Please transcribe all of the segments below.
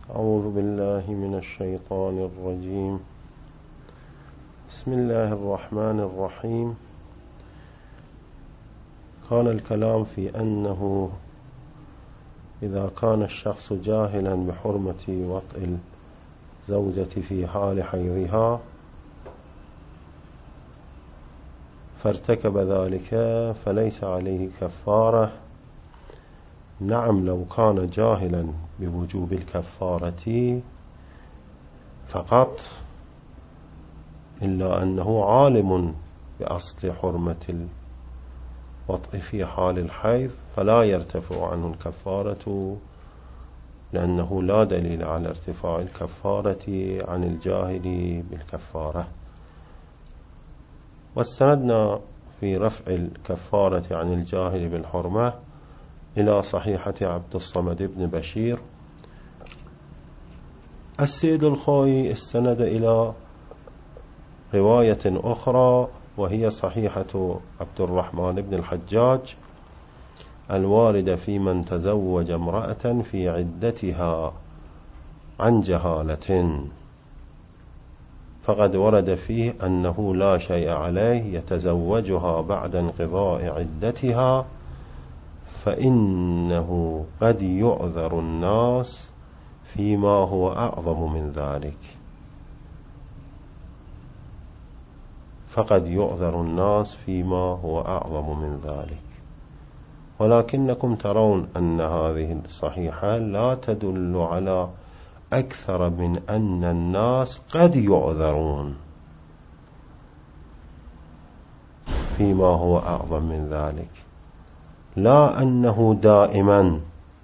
أعوذ بالله من الشيطان الرجيم. بسم الله الرحمن الرحيم. كان الكلام في أنه إذا كان الشخص جاهلا بحرمة وطء الزوجة في حال حيضها فارتكب ذلك فليس عليه كفارة. نعم، لو كان جاهلا بوجوب الكفارة فقط، إلا أنه عالم بأصل حرمة الوطء في حال الحيض فلا يرتفع عنه الكفارة، لأنه لا دليل على ارتفاع الكفارة عن الجاهل بالكفارة. واستندنا في رفع الكفارة عن الجاهل بالحرمة إلى صحيحة عبد الصمد بن بشير. السيد الخوئي استند إلى رواية أخرى وهي صحيحة عبد الرحمن بن الحجاج الواردة في من تزوج امرأة في عدتها عن جهالة، فقد ورد فيه أنه لا شيء عليه يتزوجها بعد انقضاء عدتها، فإنه قد يعذر الناس فيما هو أعظم من ذلك. فقد يعذر الناس فيما هو أعظم من ذلك، ولكنكم ترون أن هذه الصحيحة لا تدل على أكثر من أن الناس قد يعذرون فيما هو أعظم من ذلك، لا أنه دائما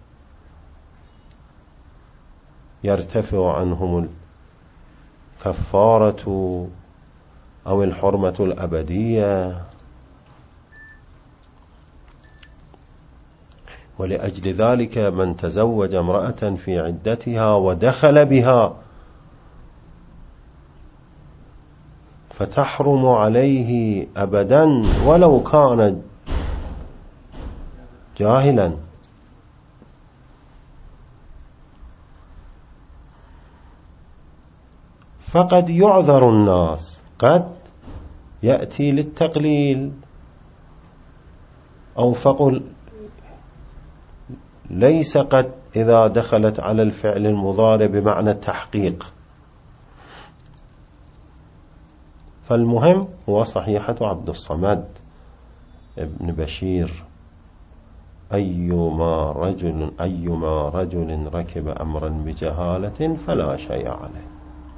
يرتفع عنهم الكفارة أو الحرمة الأبدية. ولأجل ذلك من تزوج امرأة في عدتها ودخل بها فتحرم عليه أبدا ولو كان جاهلا. فقد يعذر الناس، قد يأتي للتقليل، أو فقل ليس قد إذا دخلت على الفعل المضارع بمعنى التحقيق. فالمهم هو صحيحة عبد الصمد ابن بشير: أيما رجل ركب أمرا بجهالة فلا شيء عليه.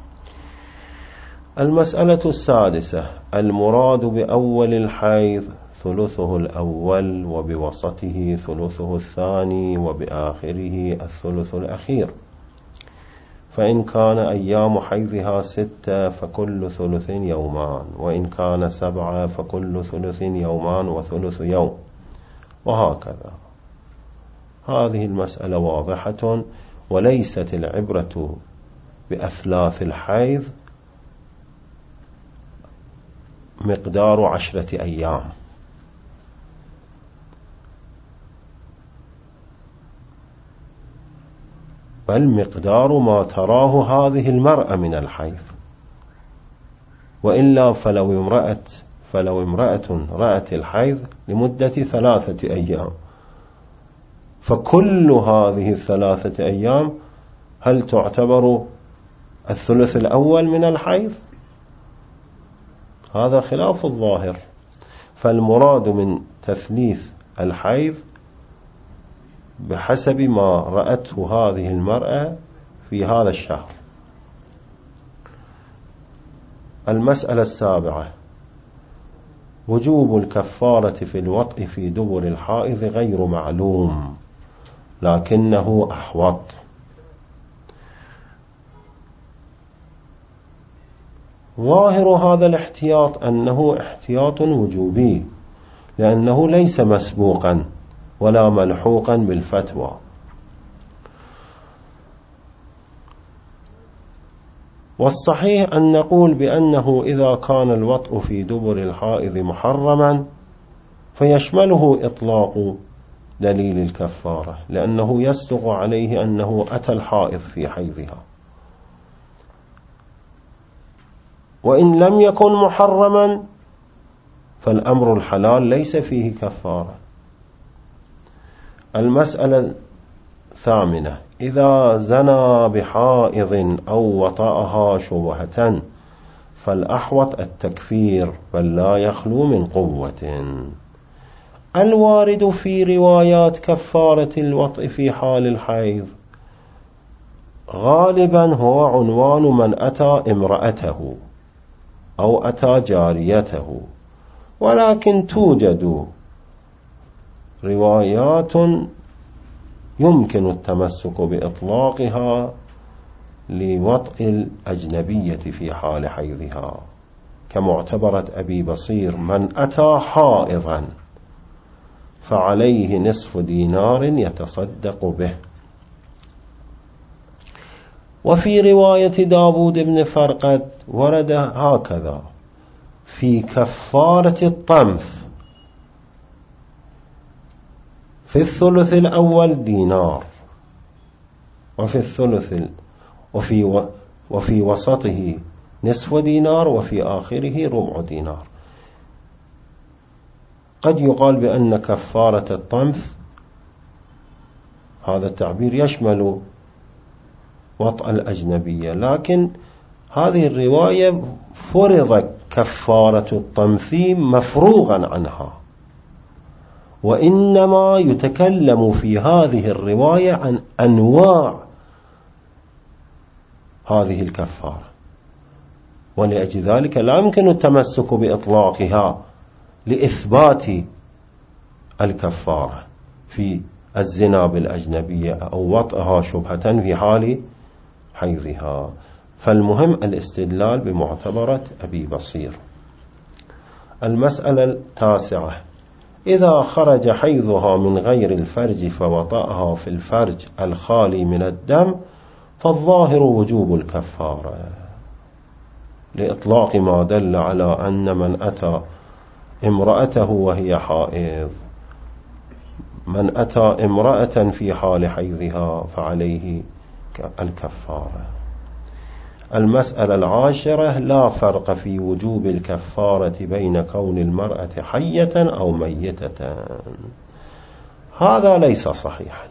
المسألة السادسة: المراد بأول الحيض ثلثه الأول، وبوسطه ثلثه الثاني، وبآخره الثلث الأخير. فإن كان أيام حيضها 6 فكل ثلث يومان، وإن كان 7 فكل ثلث يومان وثلث يوم، وهكذا. هذه المسألة واضحة، وليست العبرة بأثلاث الحيض مقدار 10 أيام، بل مقدار ما تراه هذه المرأة من الحيض. وإلا فلو امرأة رأت الحيض لمدة 3 أيام، فكل هذه 3 أيام هل تعتبر الثلث الأول من الحيض؟ هذا خلاف الظاهر. فالمراد من تثليث الحيض بحسب ما رأته هذه المرأة في هذا الشهر. المسألة السابعة: وجوب الكفارة في الوطء في دبر الحائض غير معلوم، لكنه أحوط. ظاهر هذا الاحتياط أنه احتياط وجوبي، لأنه ليس مسبوقا ولا ملحوقا بالفتوى. والصحيح أن نقول بأنه إذا كان الوطء في دبر الحائض محرما فيشمله إطلاق دليل الكفارة، لأنه يصدق عليه أنه أتى الحائض في حيضها. وإن لم يكن محرما فالأمر الحلال ليس فيه كفارة. المسألة الثامنة: إذا زنى بحائض أو وطأها شبهة فالأحوط التكفير، بل لا يخلو من قوة. الوارد في روايات كفارة الوطء في حال الحيض غالبا هو عنوان من أتى امرأته أو أتى جاريته، ولكن توجد روايات يمكن التمسك بإطلاقها لوطء الأجنبية في حال حيضها، كمعتبرة أبي بصير: من أتى حائضا فعليه نصف دينار يتصدق به. وفي رواية داود بن فرقد ورد هكذا: في كفارة الطمث في الثلث الأول دينار، وفي الثلث وفي وسطه نصف دينار، وفي آخره ربع دينار. قد يقال بأن كفارة الطمث هذا التعبير يشمل وطأ الأجنبية، لكن هذه الرواية فرض كفارة الطمث مفروغا عنها، وإنما يتكلم في هذه الرواية عن أنواع هذه الكفارة، ولأجل ذلك لا يمكن التمسك بإطلاقها لإثبات الكفارة في الزنا بالأجنبية أو وطئها شبهة في حال حيضها. فالمهم الاستدلال بمعتبرة أبي بصير. المسألة التاسعة: إذا خرج حيضها من غير الفرج فوطأها في الفرج الخالي من الدم فالظاهر وجوب الكفارة، لإطلاق ما دل على أن من أتى امرأته وهي حائض، من أتى امرأة في حال حيضها فعليه الكفارة. المسألة العاشرة: لا فرق في وجوب الكفارة بين كون المرأة حية أو ميتة. هذا ليس صحيحا.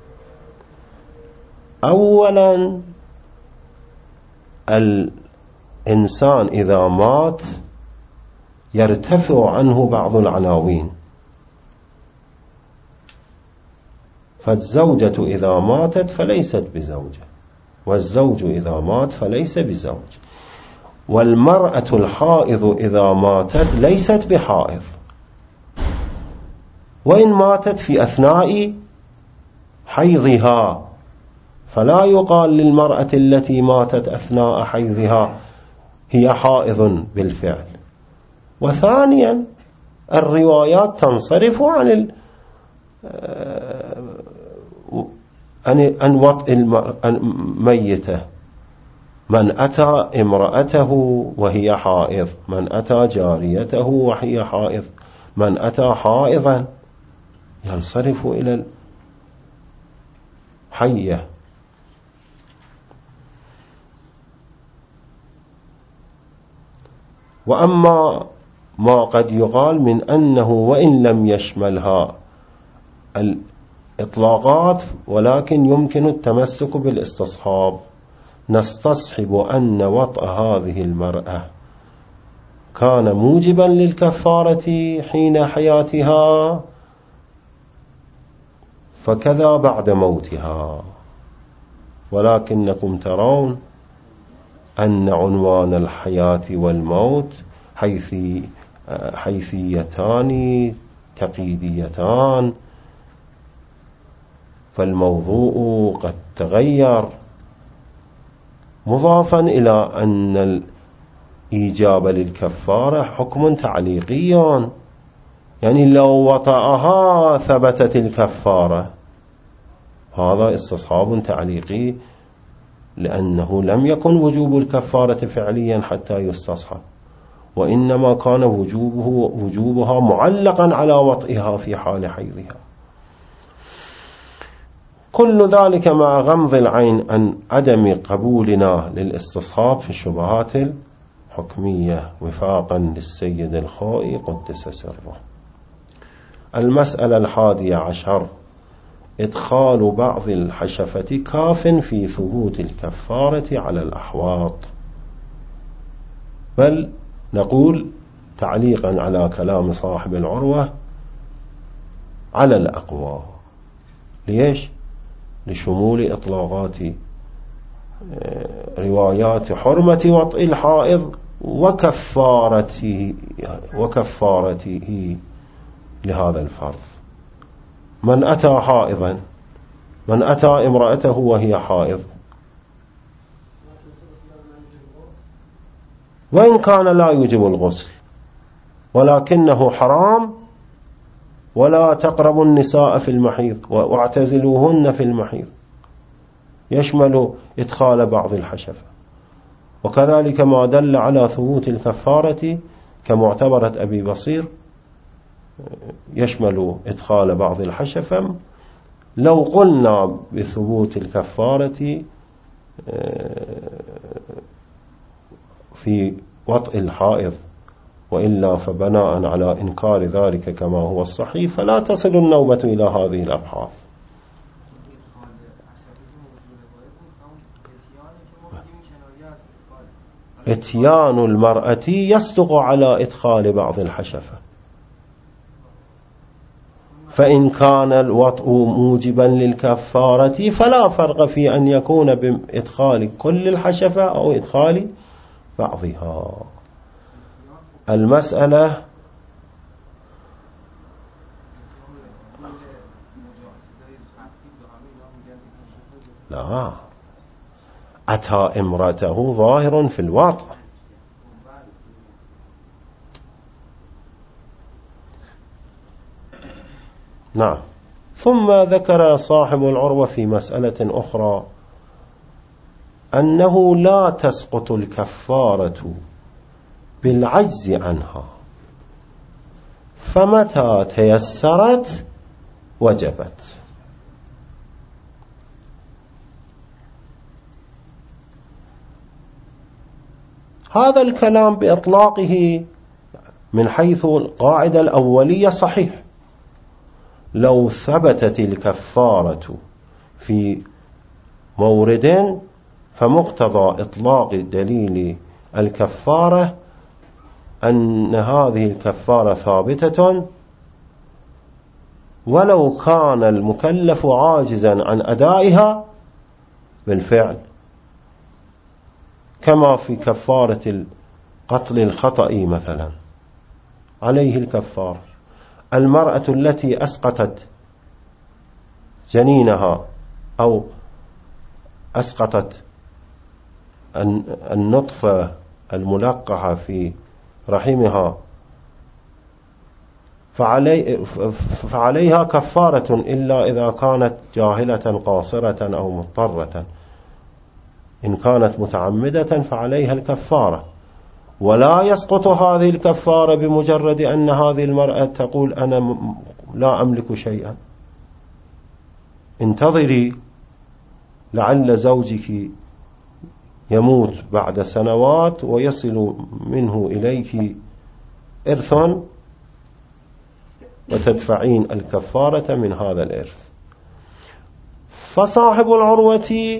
أولا، الإنسان إذا مات يرتفع عنه بعض العناوين، فالزوجة إذا ماتت فليست بزوجة، والزوج إذا مات فليس بزوج، والمرأة الحائض إذا ماتت ليست بحائض، وإن ماتت في أثناء حيضها فلا يقال للمرأة التي ماتت أثناء حيضها هي حائض بالفعل. وثانيا، الروايات تنصرف عن وطء الميتة: من أتى امرأته وهي حائض، من أتى جاريته وهي حائض، من أتى حائضا، ينصرف إلى الحية. وأما ما قد يقال من أنه وإن لم يشملها الإطلاقات ولكن يمكن التمسك بالاستصحاب، نستصحب أن وطأ هذه المرأة كان موجبا للكفارة حين حياتها، فكذا بعد موتها، ولكنكم ترون أن عنوان الحياة والموت حيثيتان تقييديتان، فالموضوع قد تغير، مضافا إلى أن الإيجاب للكفارة حكم تعليقي، يعني لو وطأها ثبتت الكفارة، هذا استصحاب تعليقي، لأنه لم يكن وجوب الكفارة فعليا حتى يستصحب، وإنما كان وجوبها معلقا على وطئها في حال حيضها. كل ذلك مع غمض العين عن عدم قبولنا للاستصحاب في الشبهات الحكمية وفاقا للسيد الخوئي قدس سره. المسألة 11: إدخال بعض الحشفة كاف في ثبوت الكفارة على الأحواط. بل نقول تعليقا على كلام صاحب العروة على الأقوى. ليش؟ لشمول إطلاقات روايات حرمة وطئ الحائض وكفارته لهذا الفرض. من أتى حائضا، من أتى امرأته وهي حائض، وإن كان لا يوجب الغسل ولكنه حرام، ولا تقربوا النساء في المحيض واعتزلوهن في المحيض، يشمل إدخال بعض الحشفة. وكذلك ما دل على ثبوت الكفارة كمعتبرة أبي بصير يشمل إدخال بعض الحشفة. لو قلنا بثبوت الكفارة في وطئ الحائض وإلا فبناء على إنكار ذلك كما هو الصحيح فلا تصل النوبة إلى هذه الأبحاث. اتيان المرأة يصدق على إدخال بعض الحشفة، فإن كان الوطء موجبا للكفارة فلا فرق في أن يكون بإدخال كل الحشفة أو إدخال بعضها. المسألة لا، أتى امرأته ظاهر في الوطء. نعم. ثم ذكر صاحب العروة في مسألة أخرى أنه لا تسقط الكفارة بالعجز عنها، فمتى تيسرت وجبت. هذا الكلام بإطلاقه من حيث القاعدة الأولية صحيح. لو ثبتت الكفارة في مورد فمقتضى إطلاق دليل الكفارة أن هذه الكفارة ثابتة ولو كان المكلف عاجزا عن أدائها بالفعل، كما في كفارة قتل الخطأ مثلا عليه الكفارة. المرأة التي أسقطت جنينها أو أسقطت النطفة الملقحة في رحمها فعليها كفارة إلا إذا كانت جاهلة قاصرة أو مضطرة. إن كانت متعمدة فعليها الكفارة، ولا يسقط هذه الكفارة بمجرد أن هذه المرأة تقول أنا لا أملك شيئا. انتظري لعل زوجك يموت بعد سنوات ويصل منه إليك إرث وتدفعين الكفارة من هذا الإرث. فصاحب العروة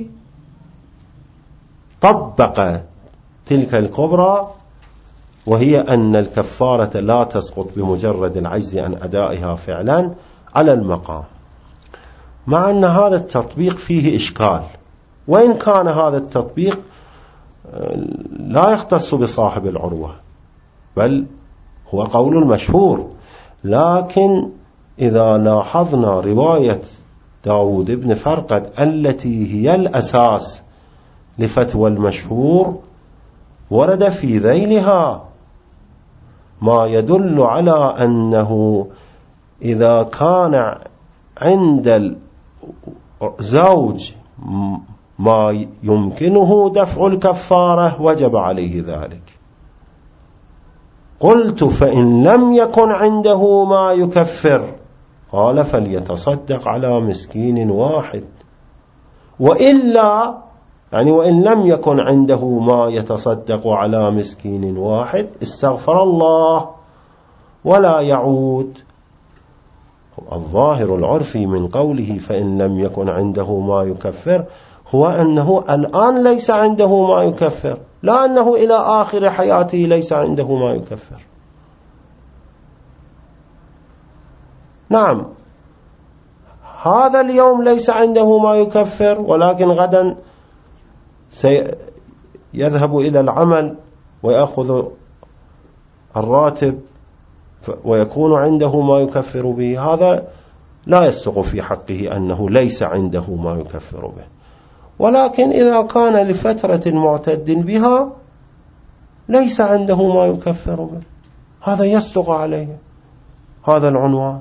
طبق تلك الكبرى، وهي أن الكفارة لا تسقط بمجرد العجز عن أدائها فعلا على المقام، مع أن هذا التطبيق فيه إشكال، وإن كان هذا التطبيق لا يختص بصاحب العروة بل هو قول المشهور. لكن إذا لاحظنا رواية داود بن فرقد التي هي الأساس لفتوى المشهور ورد في ذيلها ما يدل على أنه إذا كان عند الزوج ما يمكنه دفع الكفارة وجب عليه ذلك. قلت فإن لم يكن عنده ما يكفر قال فليتصدق على مسكين واحد وإلا يعني وإن لم يكن عنده ما يتصدق على مسكين واحد استغفر الله ولا يعود. الظاهر العرفي من قوله فإن لم يكن عنده ما يكفر هو أنه الآن ليس عنده ما يكفر، لا أنه إلى آخر حياته ليس عنده ما يكفر. نعم هذا اليوم ليس عنده ما يكفر، ولكن غدا سيذهب إلى العمل ويأخذ الراتب ويكون عنده ما يكفر به. هذا لا يصدق في حقه أنه ليس عنده ما يكفر به. ولكن إذا كان لفترة معتد بها ليس عنده ما يكفر به، هذا يصدق عليه هذا العنوان،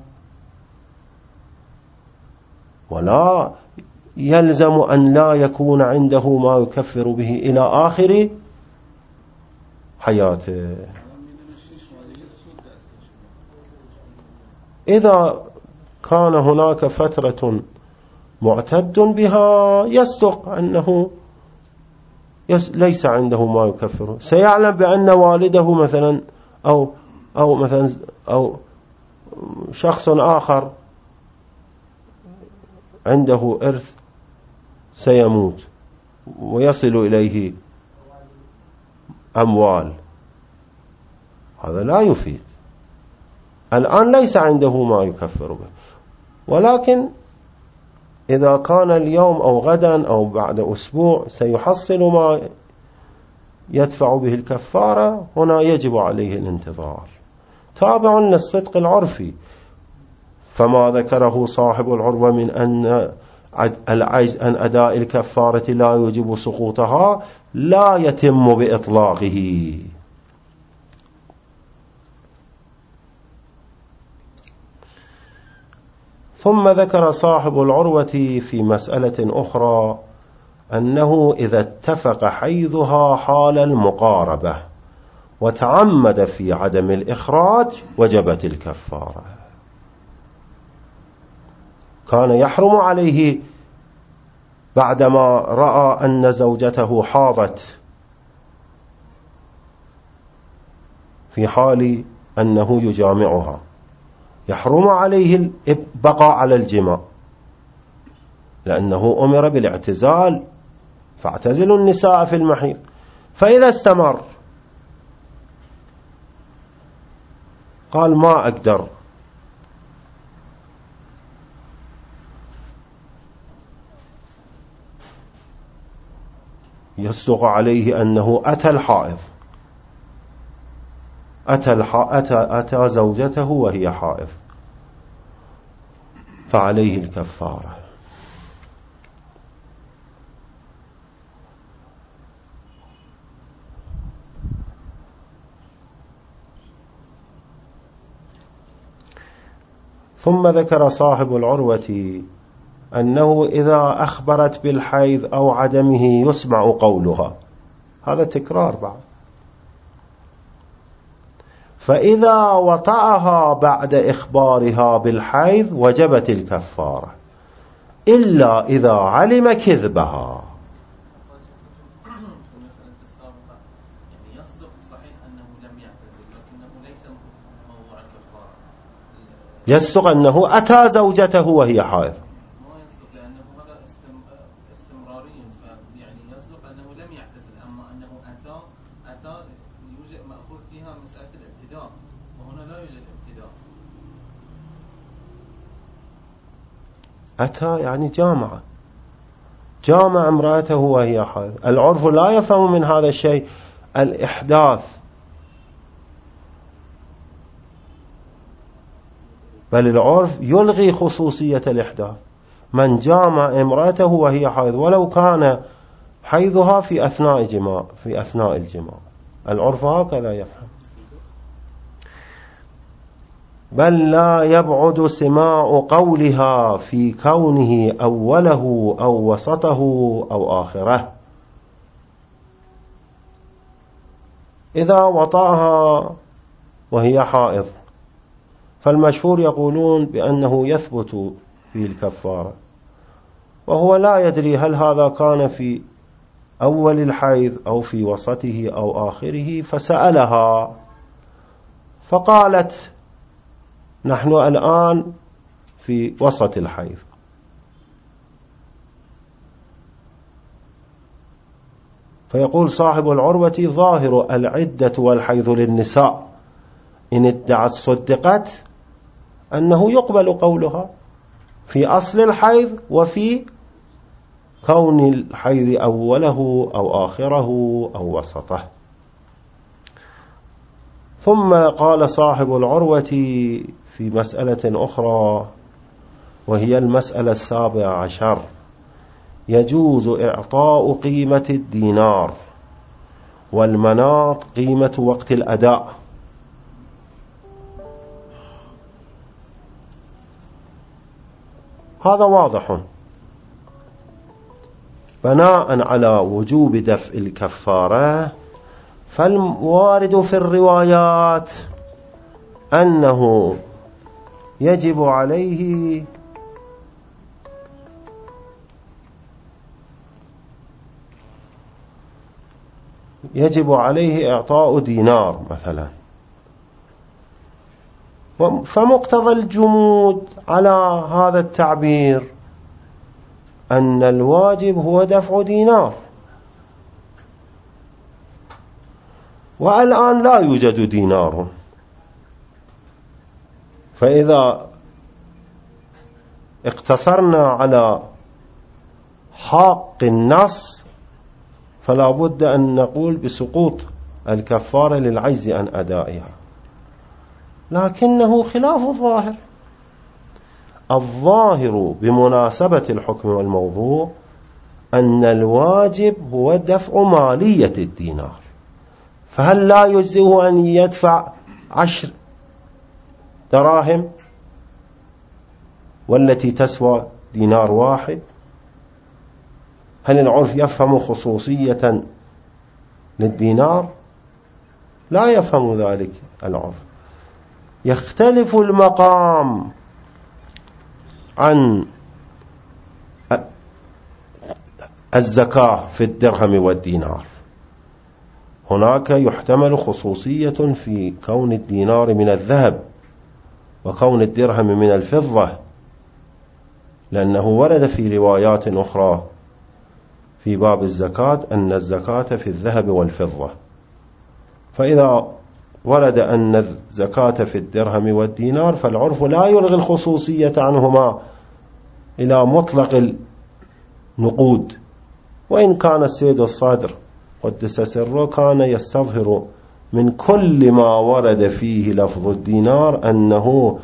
ولا يلزم أن لا يكون عنده ما يكفر به إلى آخر حياته. إذا كان هناك فترة معتد بها يصدق أنه ليس عنده ما يكفره. سيعلم بأن والده مثلا أو شخص آخر عنده إرث سيموت ويصل إليه أموال، هذا لا يفيد. الآن ليس عنده ما يكفر به، ولكن إذا كان اليوم أو غدا أو بعد أسبوع سيحصل ما يدفع به الكفارة، هنا يجب عليه الانتظار تابع للصدق العرفي. فما ذكره صاحب العروة من أن العجز عن أداء الكفارة لا يجب سقوطها لا يتم بإطلاقه. ثم ذكر صاحب العروة في مسألة أخرى أنه إذا اتفق حيضها حال المقاربة وتعمد في عدم الإخراج وجبت الكفارة. كان يحرم عليه بعدما رأى أن زوجته حاضت في حال أنه يجامعها، يحرم عليه البقاء على الجماع لأنه أمر بالاعتزال، فاعتزلوا النساء في المحيض. فإذا استمر قال ما أقدر، يصدق عليه أنه أتى الحائض، أتى زوجته وهي حائض، فعليه الكفارة. ثم ذكر صاحب العروة أنه إذا أخبرت بالحيض أو عدمه يسمع قولها، هذا تكرار بعد. فإذا وطأها بعد إخبارها بالحيض وجبت الكفارة إلا إذا علم كذبها. يصدق أنه أتى زوجته وهي حائض، أتى يعني جامع امرأته وهي حائض. العرف لا يفهم من هذا الشيء الإحداث، بل العرف يلغي خصوصية الإحداث. من جامع امرأته وهي حائض ولو كان حيضها في أثناء الجماع، العرف هكذا يفهم. بل لا يبعد سماع قولها في كونه أوله أو وسطه أو آخره. إذا وطأها وهي حائض فالمشهور يقولون بأنه يثبت في الكفارة، وهو لا يدري هل هذا كان في أول الحيض أو في وسطه أو آخره، فسألها فقالت نحن الآن في وسط الحيض. فيقول صاحب العروة: ظاهر العدة والحيض للنساء إن ادعت صدقت أنه يقبل قولها في أصل الحيض وفي كون الحيض أوله أو آخره أو وسطه. ثم قال صاحب العروة في مسألة أخرى وهي المسألة 17: يجوز إعطاء قيمة الدينار والمناط قيمة وقت الأداء. هذا واضح بناء على وجوب دفع الكفارة، فالوارد في الروايات أنه يجب عليه إعطاء دينار مثلا، فمقتضى الجمود على هذا التعبير أن الواجب هو دفع دينار، والآن لا يوجد دينار. فإذا اقتصرنا على حق النص فلا بد أن نقول بسقوط الكفارة للعجز عن أدائها، لكنه خلاف الظاهر. الظاهر بمناسبة الحكم والموضوع أن الواجب هو دفع مالية الدينار، فهل لا يجزئه أن يدفع 10 دراهم والتي تسوى دينار واحد؟ هل العرف يفهم خصوصية للدينار؟ لا يفهم ذلك العرف. يختلف المقام عن الزكاة في الدرهم والدينار. هناك يحتمل خصوصية في كون الدينار من الذهب وكون الدرهم من الفضة، لأنه ورد في روايات أخرى في باب الزكاة أن الزكاة في الذهب والفضة. فإذا ورد أن الزكاة في الدرهم والدينار فالعرف لا يلغي الخصوصية عنهما إلى مطلق النقود، وإن كان السيد الصدر قدس سره كان يستظهر من كل ما ورد فيه لفظ الدينار أنه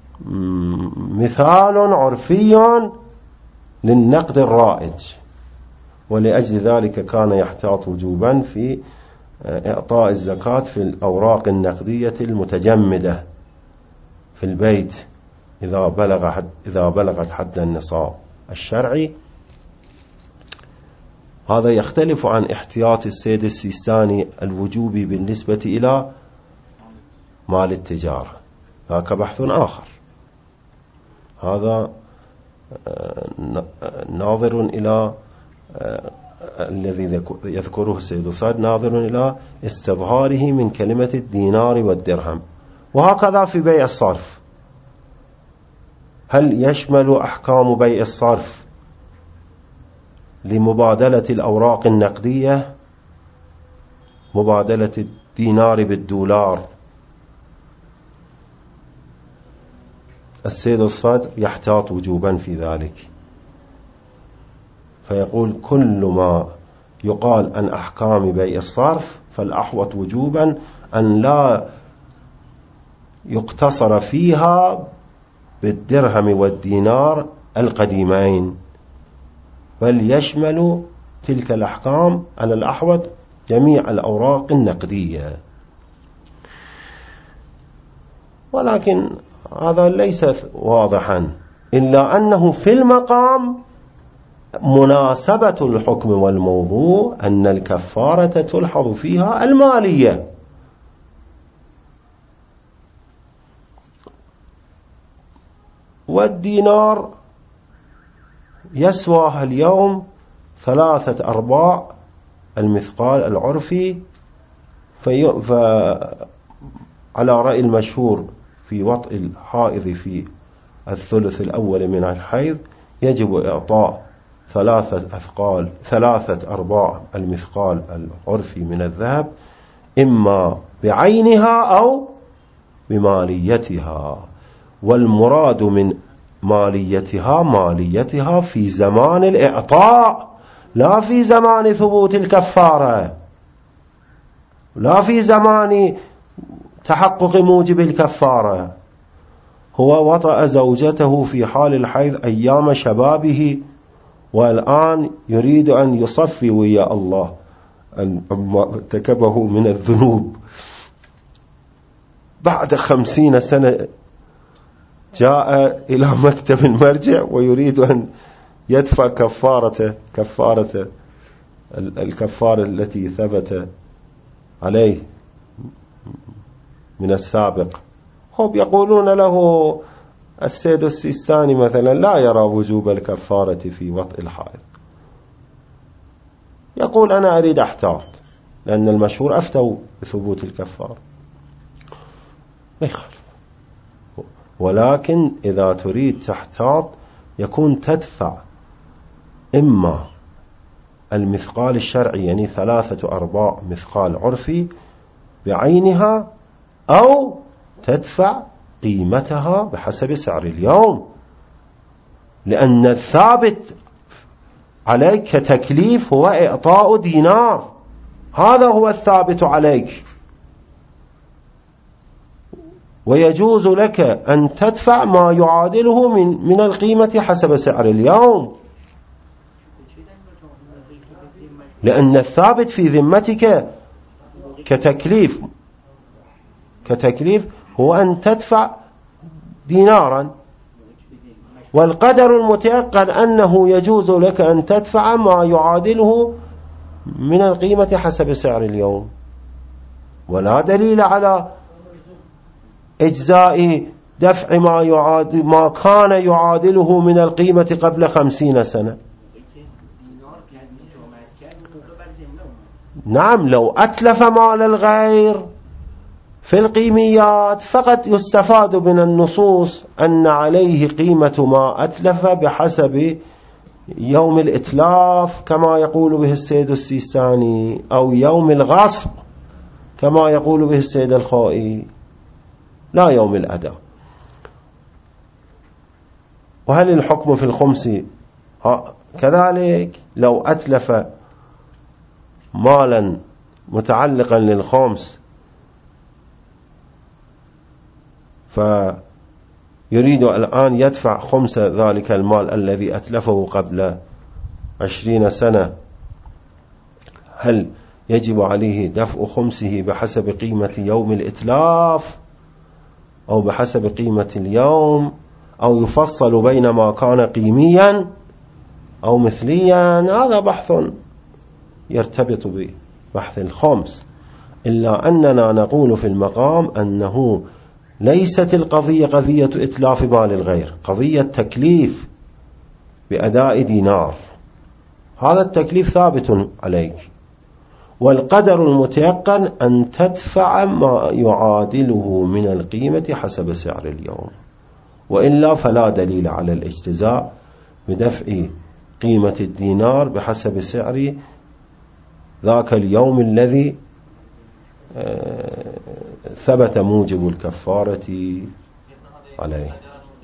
مثال عرفي للنقد الرائج، ولأجل ذلك كان يحتاط وجوبا في إعطاء الزكاة في الأوراق النقدية المتجمدة في البيت إذا بلغت حد النصاب الشرعي. هذا يختلف عن احتياط السيد السيستاني الوجوبي بالنسبة إلى مال التجارة، ذاك بحث آخر. هذا ناظر إلى الذي يذكره السيد صاد، ناظر إلى استظهاره من كلمة الدينار والدرهم. وهكذا في بيع الصرف، هل يشمل أحكام بيع الصرف لمبادلة الأوراق النقدية، مبادلة الدينار بالدولار؟ السيد الصدر يحتاط وجوبا في ذلك، فيقول كل ما يقال عن أحكام بيع الصرف فالأحوط وجوبا أن لا يقتصر فيها بالدرهم والدينار القديمين، بل يشمل تلك الأحكام على الأحوط جميع الأوراق النقدية. ولكن هذا ليس واضحا، إلا أنه في المقام مناسبة الحكم والموضوع أن الكفارة تلحظ فيها المالية. والدينار يسوى اليوم 3/4 المثقال العرفي، على رأي المشهور في وطء الحائض في الثلث الأول من الحيض يجب إعطاء 3/4 المثقال العرفي من الذهب، إما بعينها أو بماليتها. والمراد من ماليتها في زمان الإعطاء، لا في زمان ثبوت الكفارة، لا في زمان تحقق موجب الكفارة. هو وطأ زوجته في حال الحيض أيام شبابه، والآن يريد أن يصفي ويا الله ما ارتكبه من الذنوب. بعد 50 سنة جاء إلى مكتب المرجع ويريد أن يدفع كفارة الكفارة التي ثبت عليه من السابق. هم يقولون له السيد السيستاني مثلا لا يرى وجوب الكفارة في وطء الحائض، يقول أنا أريد أحتاط، لأن المشهور أفتوا بثبوت الكفارة، ما يخالف. ولكن إذا تريد تحتاط يكون تدفع إما المثقال الشرعي، يعني 3/4 مثقال عرفي بعينها، أو تدفع قيمتها بحسب سعر اليوم، لأن الثابت عليك كتكليف هو إعطاء دينار، هذا هو الثابت عليك، ويجوز لك أن تدفع ما يعادله من القيمة حسب سعر اليوم، لأن الثابت في ذمتك كتكليف هو أن تدفع دينارا، والقدر المتيقن أنه يجوز لك أن تدفع ما يعادله من القيمة حسب سعر اليوم، ولا دليل على إجزاء دفع ما كان يعادله من القيمة قبل 50 سنة. نعم، لو أتلف مال الغير في القيميات فقط يستفاد من النصوص أن عليه قيمة ما أتلف بحسب يوم الإتلاف كما يقول به السيد السيستاني، أو يوم الغصب كما يقول به السيد الخوئي، لا يوم الأداء. وهل الحكم في الخمس كذلك؟ لو أتلف مالا متعلقا للخمس فيريد الآن يدفع خمس ذلك المال الذي أتلفه قبل 20 سنة، هل يجب عليه دفع خمسه بحسب قيمة يوم الإتلاف أو بحسب قيمة اليوم، أو يفصل بين ما كان قيميا أو مثليا؟ هذا بحث يرتبط ببحث الخمس. إلا أننا نقول في المقام أنه ليست القضية قضية إتلاف مال الغير، قضية تكليف بأداء دينار، هذا التكليف ثابت عليك، والقدر المتيقن أن تدفع ما يعادله من القيمة حسب سعر اليوم، وإلا فلا دليل على الاجتزاء بدفع قيمة الدينار بحسب سعر ذاك اليوم الذي ثبت موجب الكفارة عليه.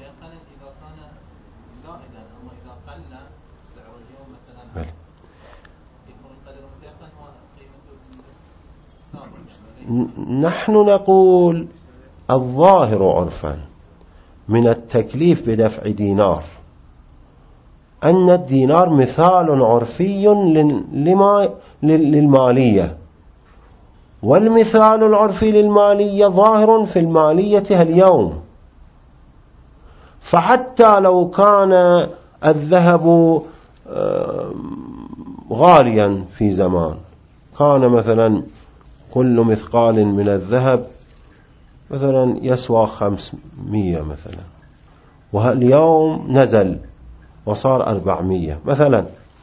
نحن نقول الظاهر عرفا من التكليف بدفع دينار أن الدينار مثال عرفي للمالية، والمثال العرفي للمالية ظاهر في المالية اليوم. فحتى لو كان الذهب غاليا في زمان، كان مثلا كل مثقال من الذهب مثلا يسوى 500 مثلا، واليوم نزل وصار 400 مثلا،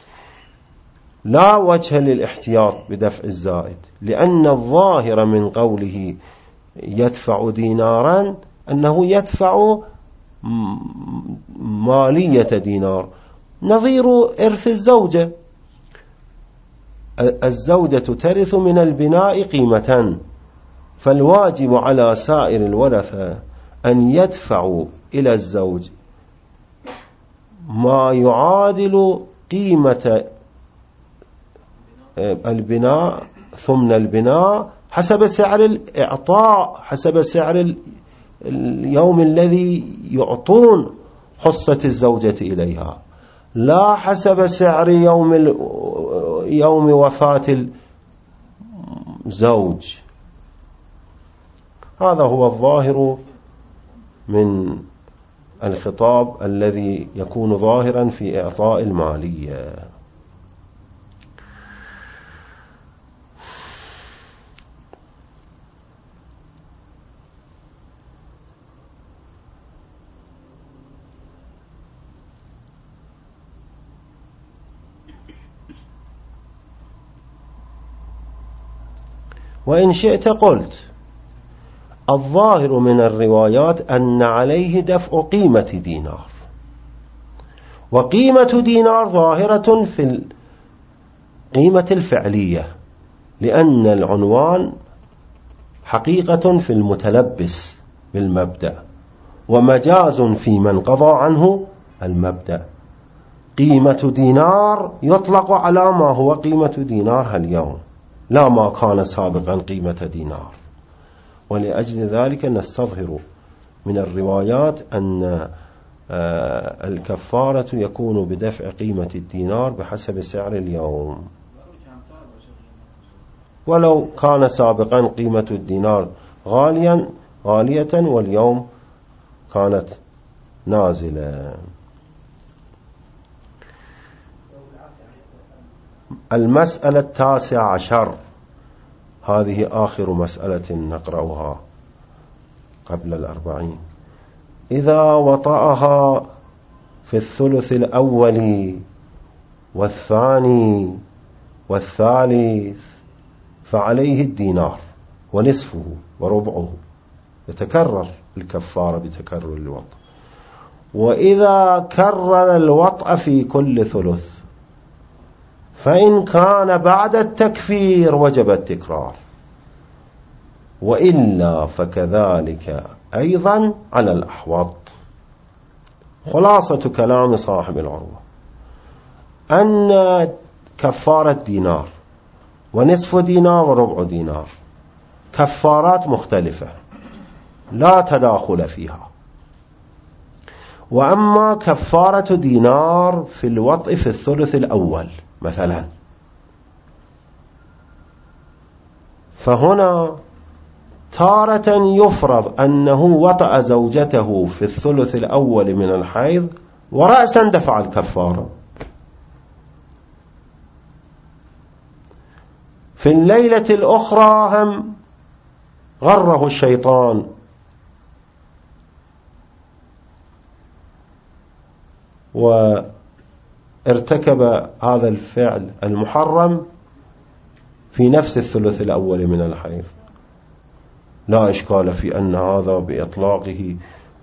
لا وجه للاحتياط بدفع الزائد، لأن الظاهر من قوله يدفع دينارا أنه يدفع مالية دينار، نظير إرث الزوجة. الزوجة ترث من البناء قيمة، فالواجب على سائر الورثة أن يدفعوا إلى الزوج ما يعادل قيمة البناء ثمن البناء حسب سعر الإعطاء، حسب سعر اليوم الذي يعطون حصة الزوجة إليها، لا حسب سعر يوم وفاة الزوج. هذا هو الظاهر من الخطاب الذي يكون ظاهرا في إعطاء المالية. وإن شئت قلت الظاهر من الروايات أن عليه دفع قيمة دينار، وقيمة دينار ظاهرة في القيمة الفعلية، لأن العنوان حقيقة في المتلبس بالمبدأ، ومجاز في من قضى عنه المبدأ. قيمة دينار يطلق على ما هو قيمة دينار اليوم، لا ما كان سابقا قيمة دينار. ولأجل ذلك نستظهر من الروايات أن الكفارة يكون بدفع قيمة الدينار بحسب سعر اليوم، ولو كان سابقا قيمة الدينار غالية واليوم كانت نازلة. المسألة 19، هذه آخر مسألة نقرأها قبل 40. إذا وطأها في الثلث الأول والثاني والثالث فعليه الدينار ونصفه وربعه، يتكرر الكفارة بتكرر الوطأ. وإذا كرر الوطأ في كل ثلث فإن كان بعد التكفير وجب التكرار، وإلا فكذلك أيضا على الأحوط. خلاصة كلام صاحب العروة أن كفارة دينار ونصف دينار وربع دينار كفارات مختلفة لا تداخل فيها. وأما كفارة دينار في الوطء في الثلث الأول مثلا، فهنا تارة يفرض أنه وطأ زوجته في الثلث الأول من الحيض ورأسا دفع الكفارة، في الليلة الأخرى هم غره الشيطان وارتكب هذا الفعل المحرم في نفس الثلث الأول من الحيض، لا إشكال في أن هذا بإطلاقه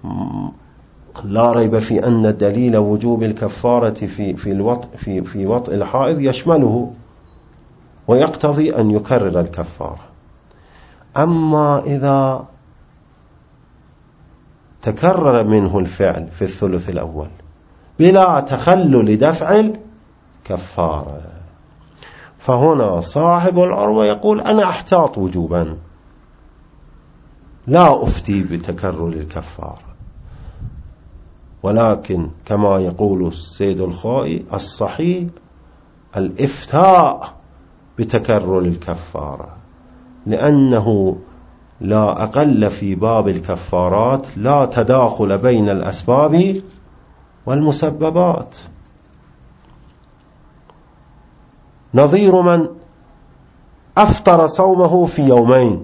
لا ريب في أن دليل وجوب الكفارة في وطء الحائض يشمله ويقتضي أن يكرر الكفارة. أما إذا تكرر منه الفعل في الثلث الأول بلا تخلل دفع الكفارة، فهنا صاحب العروة يقول أنا أحتاط وجوبا، لا أفتي بتكرر الكفارة، ولكن كما يقول السيد الخائي الصحيح الإفتاء بتكرر الكفارة، لأنه لا أقل في باب الكفارات لا تداخل بين الأسباب والمسببات. نظير من أفطر صومه في يومين،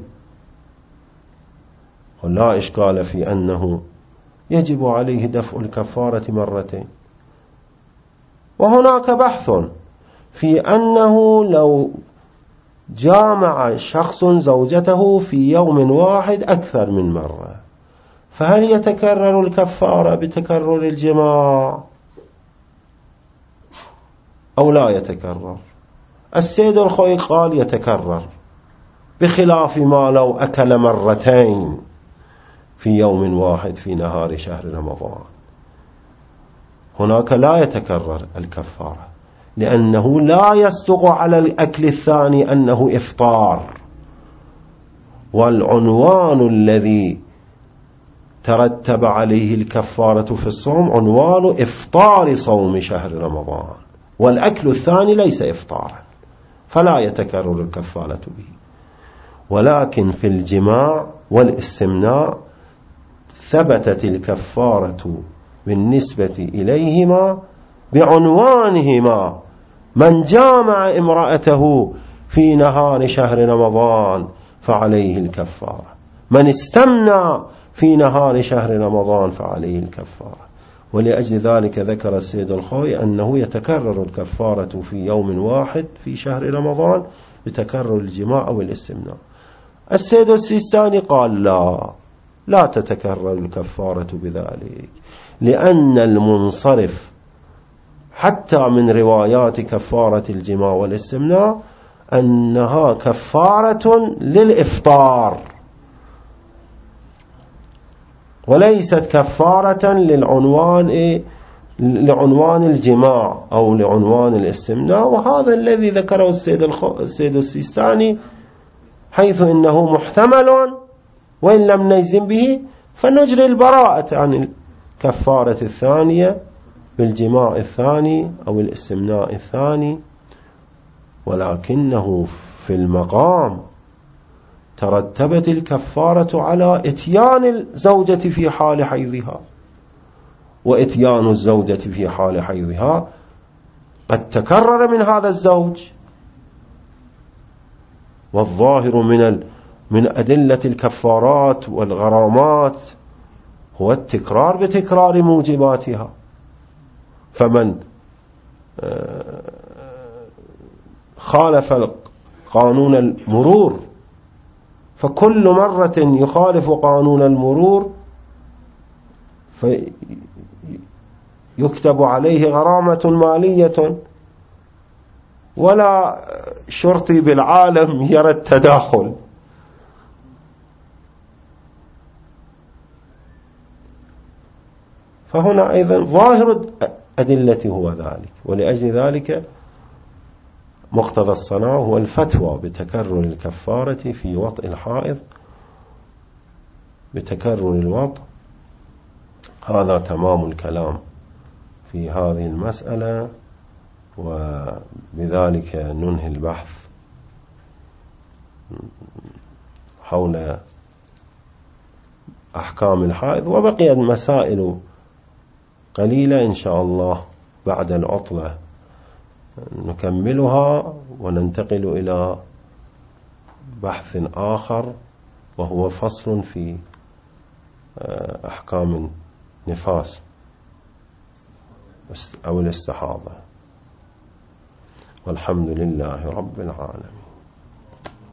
ولا إشكال في أنه يجب عليه دفع الكفارة مرتين، وهناك بحث في أنه لو جامع شخص زوجته في يوم واحد أكثر من مرة فهل يتكرر الكفارة بتكرر الجماع أو لا يتكرر؟ السيد الخوي قال يتكرر، بخلاف ما لو أكل مرتين في يوم واحد في نهار شهر رمضان. هناك لا يتكرر الكفارة، لأنه لا يصدق على الأكل الثاني أنه إفطار، والعنوان الذي ترتب عليه الكفارة في الصوم عنوان إفطار صوم شهر رمضان، والأكل الثاني ليس إفطارا، فلا يتكرر الكفارة به. ولكن في الجماع والاستمناء ثبتت الكفارة بالنسبة إليهما بعنوانهما: من جامع امرأته في نهار شهر رمضان فعليه الكفارة، من استمنى في نهار شهر رمضان فعليه الكفارة. ولأجل ذلك ذكر السيد الخوي أنه يتكرر الكفارة في يوم واحد في شهر رمضان بتكرر الجماع والاستمناء. السيد السيستاني قال لا تتكرر الكفارة بذلك، لأن المنصرف حتى من روايات كفارة الجماع والاستمناء أنها كفارة للإفطار وليست كفارة لعنوان الجماع أو لعنوان الاستمناء. وهذا الذي ذكره السيد السيستاني، حيث إنه محتمل وإن لم نجزم به فنجري البراءة عن الكفارة الثانية بالجماع الثاني أو الاستمناء الثاني. ولكنه في المقام ترتبت الكفارة على إتيان الزوجة في حال حيضها، وإتيان الزوجة في حال حيضها قد تكرر من هذا الزوج. والظاهر من أدلة الكفارات والغرامات هو التكرار بتكرار موجباتها. فمن خالف قانون المرور فكل مرة يخالف قانون المرور فيكتب عليه غرامة مالية، ولا شرطي بالعالم يرى التداخل. فهنا أيضا ظاهر أدلة هو ذلك. ولأجل ذلك مقتضى الصلاة هو الفتوى بتكرر الكفارة في وطء الحائض بتكرر الوطء. هذا تمام الكلام في هذه المسألة، وبذلك ننهي البحث حول أحكام الحائض. وبقيت مسائل قليلة إن شاء الله بعد العطلة نكملها وننتقل إلى بحث آخر، وهو فصل في أحكام النفاس أو الاستحاضة. والحمد لله رب العالمين.